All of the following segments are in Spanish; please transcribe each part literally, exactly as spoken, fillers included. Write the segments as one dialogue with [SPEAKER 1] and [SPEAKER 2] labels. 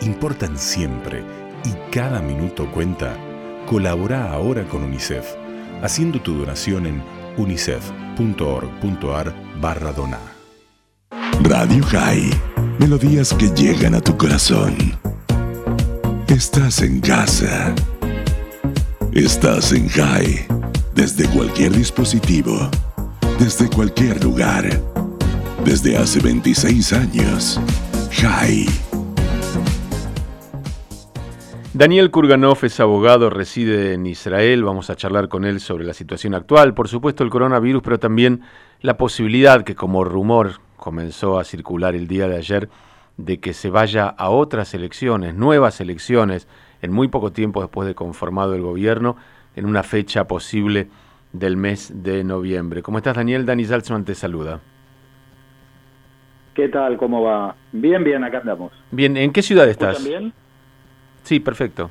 [SPEAKER 1] importan siempre y cada minuto cuenta, colabora ahora con UNICEF, haciendo tu donación en unicef.org.ar barra donar.
[SPEAKER 2] Radio High, melodías que llegan a tu corazón. Estás en casa. Estás en High, desde cualquier dispositivo, desde cualquier lugar, desde hace veintiséis años. High.
[SPEAKER 3] Daniel Kurganov es abogado, reside en Israel. Vamos a charlar con él sobre la situación actual, por supuesto el coronavirus, pero también la posibilidad que como rumor comenzó a circular el día de ayer de que se vaya a otras elecciones, nuevas elecciones, en muy poco tiempo después de conformado el gobierno, en una fecha posible del mes de noviembre. ¿Cómo estás, Daniel? Dani Salzman te saluda.
[SPEAKER 4] ¿Qué tal? ¿Cómo va? Bien, bien, acá andamos.
[SPEAKER 3] Bien, ¿en qué ciudad estás?
[SPEAKER 4] ¿Escuchan bien?
[SPEAKER 3] Sí, perfecto.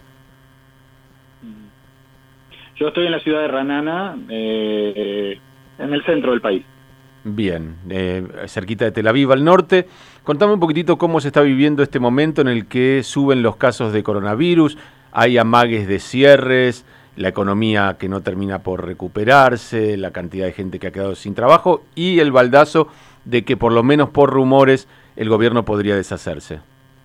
[SPEAKER 4] Yo estoy en la ciudad de Ranana, eh, en el centro del país.
[SPEAKER 3] Bien, eh, cerquita de Tel Aviv, al norte. Contame un poquitito cómo se está viviendo este momento en el que suben los casos de coronavirus, hay amagues de cierres, la economía que no termina por recuperarse, la cantidad de gente que ha quedado sin trabajo y el baldazo de que por lo menos por rumores el gobierno podría deshacerse.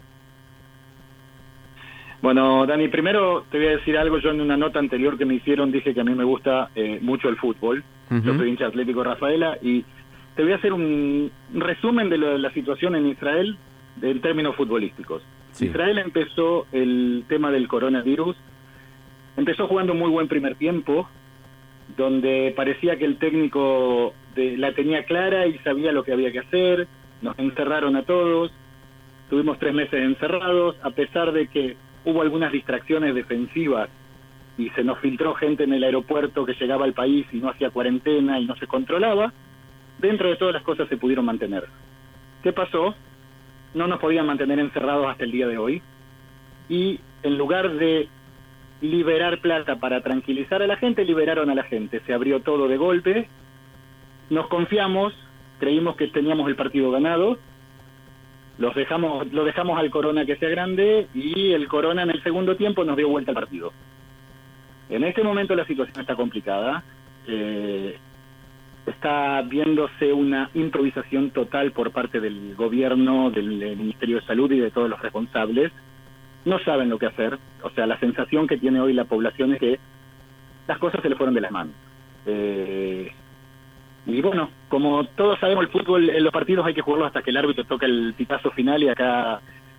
[SPEAKER 4] Bueno, Dani, primero te voy a decir algo. Yo en una nota anterior que me hicieron dije que a mí me gusta eh, mucho el fútbol. Uh-huh. Yo soy hincha Atlético Rafaela y te voy a hacer un resumen de, lo, de la situación en Israel en términos futbolísticos. Sí. Israel empezó el tema del coronavirus, empezó jugando muy buen primer tiempo, donde parecía que el técnico de, la tenía clara y sabía lo que había que hacer. Nos encerraron a todos, tuvimos tres meses encerrados, a pesar de que hubo algunas distracciones defensivas y se nos filtró gente en el aeropuerto que llegaba al país y no hacía cuarentena y no se controlaba. Dentro de todas las cosas se pudieron mantener. ¿Qué pasó? No nos podían mantener encerrados hasta el día de hoy y en lugar de liberar plata para tranquilizar a la gente, liberaron a la gente. Se abrió todo de golpe, nos confiamos, creímos que teníamos el partido ganado, los dejamos, lo dejamos al Corona que sea grande y el Corona en el segundo tiempo nos dio vuelta al partido. En este momento la situación está complicada, eh, está viéndose una improvisación total por parte del gobierno, del, del Ministerio de Salud y de todos los responsables. No saben lo que hacer, o sea, la sensación que tiene hoy la población es que las cosas se le fueron de las manos. Eh, y bueno, como todos sabemos, el fútbol, en los partidos hay que jugarlo hasta que el árbitro toca el pitazo final y acá,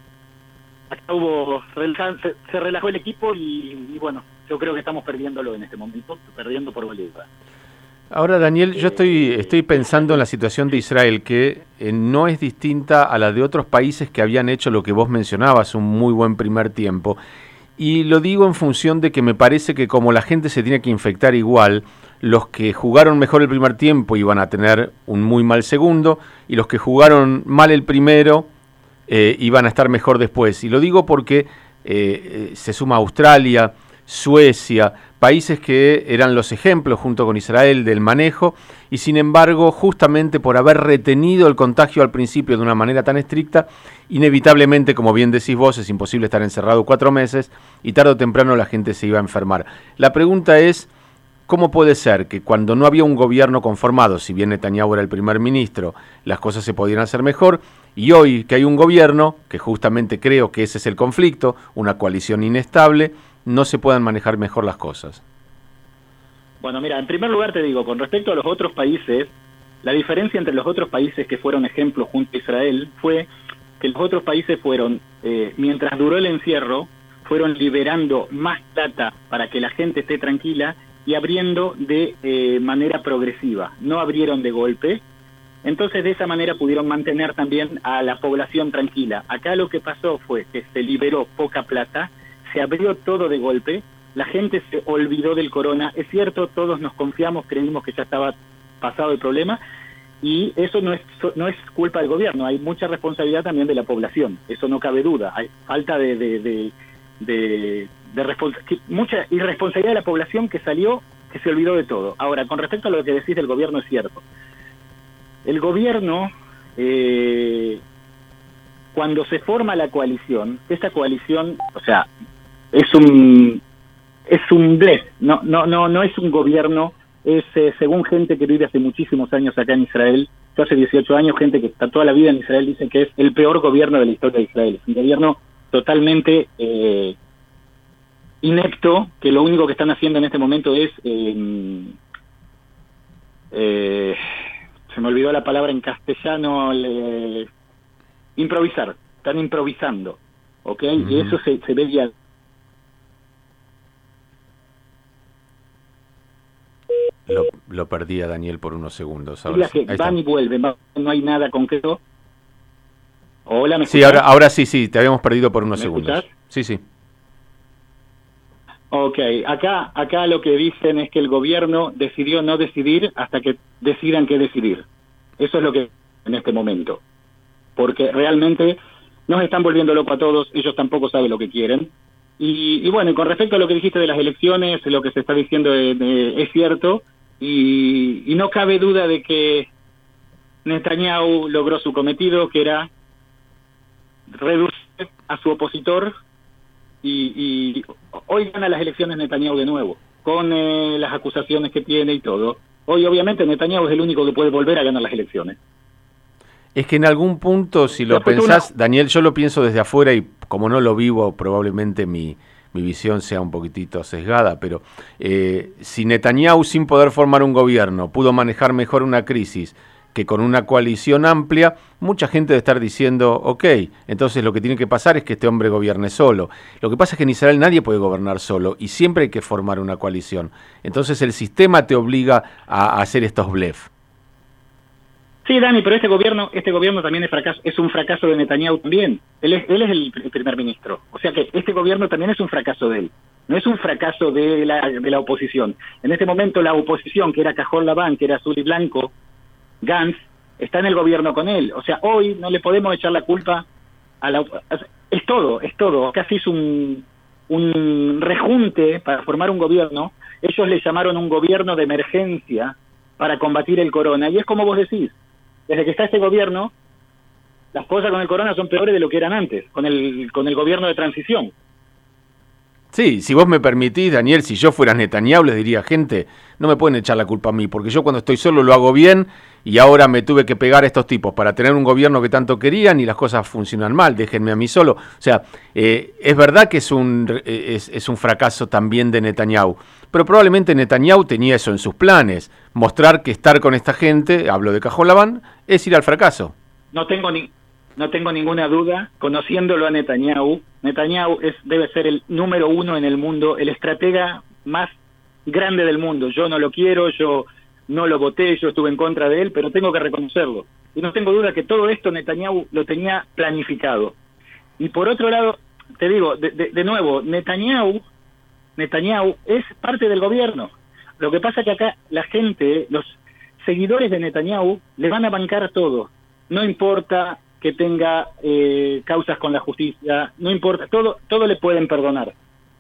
[SPEAKER 4] acá hubo, se, se relajó el equipo y, y bueno, yo creo que estamos perdiéndolo en este momento, perdiendo por Bolívar.
[SPEAKER 3] Ahora, Daniel, yo estoy, estoy pensando en la situación de Israel, que eh, no es distinta a la de otros países que habían hecho lo que vos mencionabas, un muy buen primer tiempo. Y lo digo en función de que me parece que como la gente se tiene que infectar igual, los que jugaron mejor el primer tiempo iban a tener un muy mal segundo, y los que jugaron mal el primero eh, iban a estar mejor después. Y lo digo porque eh, eh, se suma Australia, Suecia, países que eran los ejemplos junto con Israel del manejo y sin embargo justamente por haber retenido el contagio al principio de una manera tan estricta, inevitablemente, como bien decís vos, es imposible estar encerrado cuatro meses y tarde o temprano la gente se iba a enfermar. La pregunta es, ¿cómo puede ser que cuando no había un gobierno conformado, si bien Netanyahu era el primer ministro, las cosas se podían hacer mejor, y hoy que hay un gobierno, que justamente creo que ese es el conflicto, una coalición inestable, no se puedan manejar mejor las cosas?
[SPEAKER 4] Bueno, mira, en primer lugar te digo, con respecto a los otros países, la diferencia entre los otros países que fueron ejemplos junto a Israel fue que los otros países fueron, eh, mientras duró el encierro, fueron liberando más plata para que la gente esté tranquila y abriendo de eh, manera progresiva, no abrieron de golpe. Entonces de esa manera pudieron mantener también a la población tranquila. Acá lo que pasó fue que se liberó poca plata, se abrió todo de golpe, la gente se olvidó del corona. Es cierto, todos nos confiamos, creímos que ya estaba pasado el problema, y eso no es no es culpa del gobierno, hay mucha responsabilidad también de la población, eso no cabe duda, hay falta de, de, de, de, de respons- mucha irresponsabilidad de la población que salió, que se olvidó de todo. Ahora, con respecto a lo que decís del gobierno, es cierto. El gobierno eh, cuando se forma la coalición, esta coalición, o sea, es un es un blef, no no no no es un gobierno, es eh, según gente que vive hace muchísimos años acá en Israel, yo hace dieciocho años, gente que está toda la vida en Israel dice que es el peor gobierno de la historia de Israel, es un gobierno totalmente eh, inepto, que lo único que están haciendo en este momento es eh, eh, se me olvidó la palabra en castellano, le, improvisar, están improvisando, ¿ok? Uh-huh. Y eso se, se ve ya.
[SPEAKER 3] Lo, lo perdí a Daniel por unos segundos. Ahora
[SPEAKER 4] sí. Que van y vuelven, no hay nada concreto. Hola, ¿me escuchás?
[SPEAKER 3] Sí, ahora, ahora sí, sí, te habíamos perdido por unos
[SPEAKER 4] ¿Me
[SPEAKER 3] segundos.
[SPEAKER 4] escuchás?
[SPEAKER 3] Sí, sí.
[SPEAKER 4] Ok, acá, acá lo que dicen es que el gobierno decidió no decidir hasta que decidan qué decidir. Eso es lo que en este momento. Porque realmente nos están volviendo locos a todos, ellos tampoco saben lo que quieren. Y, y bueno, con respecto a lo que dijiste de las elecciones, lo que se está diciendo eh, eh, es cierto, y, y no cabe duda de que Netanyahu logró su cometido, que era reducir a su opositor, y, y hoy gana las elecciones Netanyahu de nuevo, con eh, las acusaciones que tiene y todo. Hoy obviamente Netanyahu es el único que puede volver a ganar las elecciones.
[SPEAKER 3] Es que en algún punto, si lo
[SPEAKER 4] Después
[SPEAKER 3] pensás,
[SPEAKER 4] una...
[SPEAKER 3] Daniel, yo lo pienso desde afuera y como no lo vivo, probablemente mi, mi visión sea un poquitito sesgada, pero eh, si Netanyahu, sin poder formar un gobierno, pudo manejar mejor una crisis que con una coalición amplia, mucha gente debe estar diciendo, ok, entonces lo que tiene que pasar es que este hombre gobierne solo. Lo que pasa es que en Israel nadie puede gobernar solo y siempre hay que formar una coalición. Entonces el sistema te obliga a, a hacer estos blef.
[SPEAKER 4] Sí, Dani, pero este gobierno este gobierno también es fracaso, es un fracaso de Netanyahu también. Él es, él es el primer ministro. O sea que este gobierno también es un fracaso de él. No es un fracaso de la, de la oposición. En este momento la oposición, que era Cajol Labán, que era azul y blanco, Gantz, está en el gobierno con él. O sea, hoy no le podemos echar la culpa a la... Es todo, es todo. Casi es un, un rejunte para formar un gobierno. Ellos le llamaron un gobierno de emergencia para combatir el corona. Y es como vos decís, desde que está este gobierno, las cosas con el corona son peores de lo que eran antes, con el, con el gobierno de transición.
[SPEAKER 3] Sí, si vos me permitís, Daniel, si yo fuera Netanyahu, les diría, gente, no me pueden echar la culpa a mí, porque yo cuando estoy solo lo hago bien y ahora me tuve que pegar a estos tipos para tener un gobierno que tanto querían y las cosas funcionan mal, déjenme a mí solo. O sea, eh, es verdad que es un, es, es un fracaso también de Netanyahu, pero probablemente Netanyahu tenía eso en sus planes, mostrar que estar con esta gente, hablo de Cajol Labán, es ir al fracaso.
[SPEAKER 4] No tengo ni... No tengo ninguna duda, conociéndolo a Netanyahu, Netanyahu es, debe ser el número uno en el mundo, el estratega más grande del mundo. Yo no lo quiero, yo no lo voté, yo estuve en contra de él, pero tengo que reconocerlo. Y no tengo duda que todo esto Netanyahu lo tenía planificado. Y por otro lado, te digo, de, de, de nuevo, Netanyahu, Netanyahu es parte del gobierno. Lo que pasa es que acá la gente, los seguidores de Netanyahu, le van a bancar todo. No importa que tenga eh, causas con la justicia, no importa, todo todo le pueden perdonar.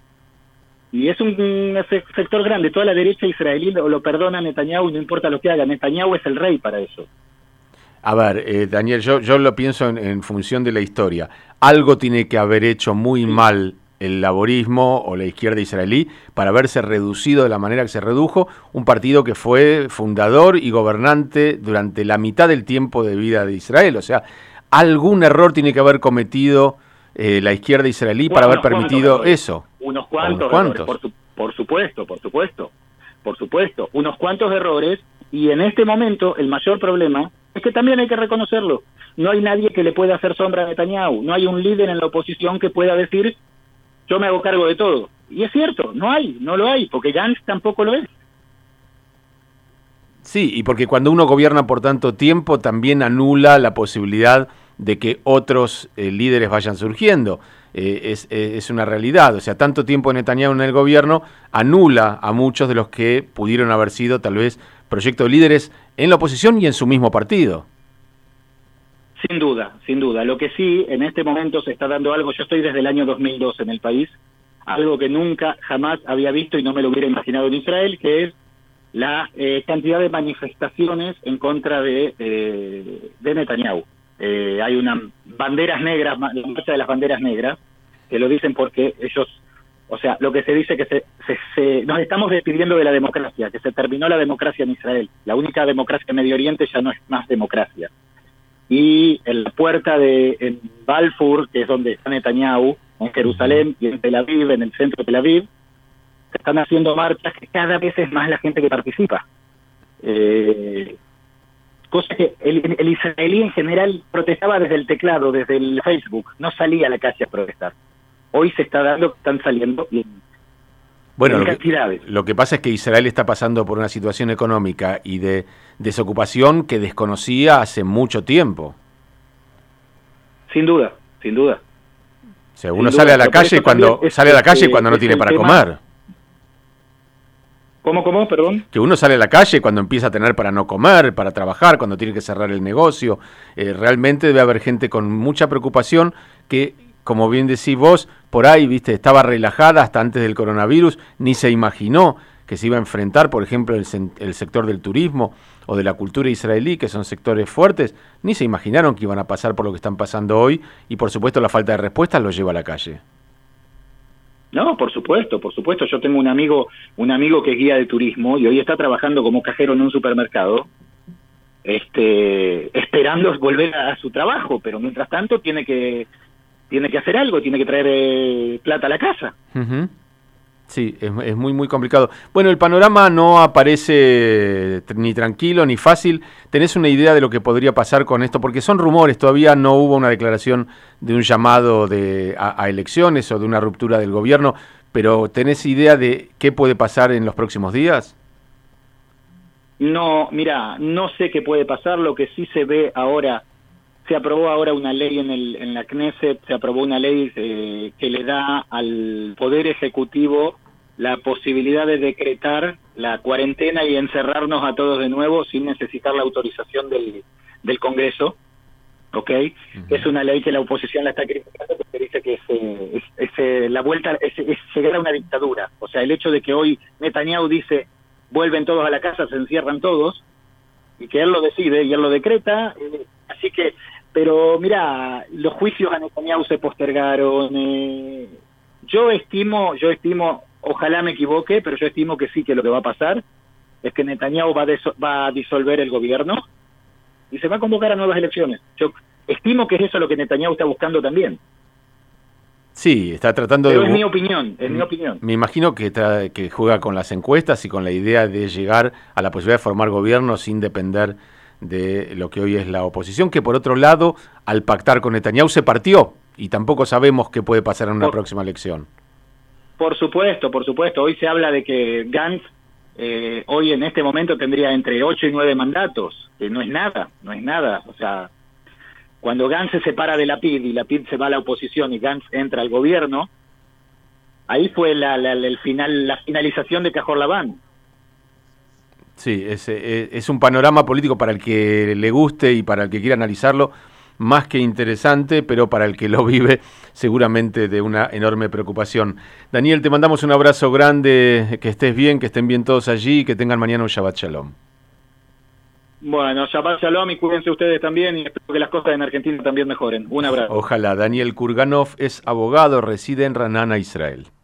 [SPEAKER 4] Y es un, un sector grande, toda la derecha israelí lo, lo perdona a Netanyahu y no importa lo que haga, Netanyahu es el rey para eso.
[SPEAKER 3] A ver, eh, Daniel, yo, yo lo pienso en, en función de la historia. Algo tiene que haber hecho muy sí. mal el laborismo o la izquierda israelí para haberse reducido de la manera que se redujo, un partido que fue fundador y gobernante durante la mitad del tiempo de vida de Israel. O sea, algún error tiene que haber cometido eh, la izquierda israelí bueno, para haber permitido eso.
[SPEAKER 4] Unos cuantos, unos cuantos. Errores, por, su, por supuesto, por supuesto, por supuesto, unos cuantos errores, y en este momento el mayor problema es que también hay que reconocerlo. No hay nadie que le pueda hacer sombra a Netanyahu, no hay un líder en la oposición que pueda decir yo me hago cargo de todo. Y es cierto, no hay, no lo hay, porque Gantz tampoco lo es.
[SPEAKER 3] Sí, y porque cuando uno gobierna por tanto tiempo también anula la posibilidad de que otros eh, líderes vayan surgiendo. Eh, es, eh, es una realidad, o sea, tanto tiempo Netanyahu en el gobierno anula a muchos de los que pudieron haber sido tal vez proyectos de líderes en la oposición y en su mismo partido.
[SPEAKER 4] Sin duda, sin duda. Lo que sí, en este momento se está dando algo, yo estoy desde el año dos mil dos en el país, algo que nunca, jamás había visto y no me lo hubiera imaginado en Israel, que es la eh, cantidad de manifestaciones en contra de, eh, de Netanyahu. Eh, hay unas banderas negras, la marcha de las banderas negras, que lo dicen porque ellos, o sea, lo que se dice que se, se, se nos estamos despidiendo de la democracia, que se terminó la democracia en Israel. La única democracia en Medio Oriente ya no es más democracia. Y en la puerta de en Balfour, que es donde está Netanyahu, en Jerusalén y en Tel Aviv, en el centro de Tel Aviv, se están haciendo marchas que cada vez es más la gente que participa. Eh, cosa que el, el israelí en general protestaba desde el teclado, desde el Facebook, no salía a la calle a protestar. Hoy se está dando, están saliendo y en,
[SPEAKER 3] bueno,
[SPEAKER 4] en
[SPEAKER 3] lo
[SPEAKER 4] cantidades.
[SPEAKER 3] Que, lo que pasa es que Israel está pasando por una situación económica y de desocupación que desconocía hace mucho tiempo.
[SPEAKER 4] Sin duda, sin duda.
[SPEAKER 3] O sea, uno
[SPEAKER 4] Sin
[SPEAKER 3] sale
[SPEAKER 4] duda,
[SPEAKER 3] a la
[SPEAKER 4] pero
[SPEAKER 3] calle
[SPEAKER 4] eso
[SPEAKER 3] cuando
[SPEAKER 4] también es-
[SPEAKER 3] sale a la calle
[SPEAKER 4] es-
[SPEAKER 3] cuando no
[SPEAKER 4] es
[SPEAKER 3] tiene
[SPEAKER 4] el
[SPEAKER 3] para
[SPEAKER 4] tema-
[SPEAKER 3] comer.
[SPEAKER 4] ¿Cómo, cómo, perdón?
[SPEAKER 3] Que uno sale a la calle cuando empieza a tener para no comer, para trabajar, cuando tiene que cerrar el negocio. Eh, realmente debe haber gente con mucha preocupación que, como bien decís vos, por ahí, viste, estaba relajada hasta antes del coronavirus, ni se imaginó que se iba a enfrentar, por ejemplo, el, sen- el sector del turismo o de la cultura israelí, que son sectores fuertes, ni se imaginaron que iban a pasar por lo que están pasando hoy, y por supuesto la falta de respuestas los lleva a la calle.
[SPEAKER 4] No, por supuesto, por supuesto. Yo tengo un amigo, un amigo que es guía de turismo y hoy está trabajando como cajero en un supermercado, este, esperando volver a, a su trabajo, pero mientras tanto tiene que, tiene que hacer algo, tiene que traer eh, plata a la casa.
[SPEAKER 3] Ujú. Sí, es, es muy, muy complicado. Bueno, el panorama no aparece ni tranquilo ni fácil. ¿Tenés una idea de lo que podría pasar con esto? Porque son rumores, todavía no hubo una declaración de un llamado de, a, a elecciones o de una ruptura del gobierno, pero ¿tenés idea de qué puede pasar en los próximos días?
[SPEAKER 4] No, mira, no sé qué puede pasar. Lo que sí se ve ahora, se aprobó ahora una ley en, el, en la Knesset, se aprobó una ley eh, que le da al Poder Ejecutivo la posibilidad de decretar la cuarentena y encerrarnos a todos de nuevo sin necesitar la autorización del, del Congreso, ¿ok? Uh-huh. Es una ley que la oposición la está criticando porque dice que es, es, es, es la vuelta, es, es llegar a una dictadura. O sea, el hecho de que hoy Netanyahu dice vuelven todos a la casa, se encierran todos, y que él lo decide y él lo decreta, eh, así que, pero mira, los juicios a Netanyahu se postergaron, eh, yo estimo, yo estimo, ojalá me equivoque, pero yo estimo que sí, que lo que va a pasar es que Netanyahu va a, deso- va a disolver el gobierno y se va a convocar a nuevas elecciones. Yo estimo que es eso lo que Netanyahu está buscando también.
[SPEAKER 3] Sí, está tratando
[SPEAKER 4] pero
[SPEAKER 3] de...
[SPEAKER 4] es mi opinión, es mi opinión.
[SPEAKER 3] Me imagino que, tra- que juega con las encuestas y con la idea de llegar a la posibilidad de formar gobierno sin depender de lo que hoy es la oposición, que por otro lado, al pactar con Netanyahu se partió y tampoco sabemos qué puede pasar en una
[SPEAKER 4] por,
[SPEAKER 3] próxima elección.
[SPEAKER 4] Por supuesto, por supuesto. Hoy se habla de que Gantz eh, hoy en este momento tendría entre ocho y nueve mandatos, que no es nada, no es nada. O sea, cuando Gantz se separa de Lapid y Lapid se va a la oposición y Gantz entra al gobierno, ahí fue la, la, la, el final, la finalización de Cajor Labán.
[SPEAKER 3] Sí, es, es un panorama político para el que le guste y para el que quiera analizarlo, más que interesante, pero para el que lo vive seguramente de una enorme preocupación. Daniel, te mandamos un abrazo grande, que estés bien, que estén bien todos allí y que tengan mañana un Shabbat Shalom.
[SPEAKER 4] Bueno, Shabbat Shalom y cuídense ustedes también y espero que las cosas en Argentina también mejoren. Un abrazo.
[SPEAKER 3] Ojalá. Daniel Kurganov es abogado, reside en Ranana, Israel.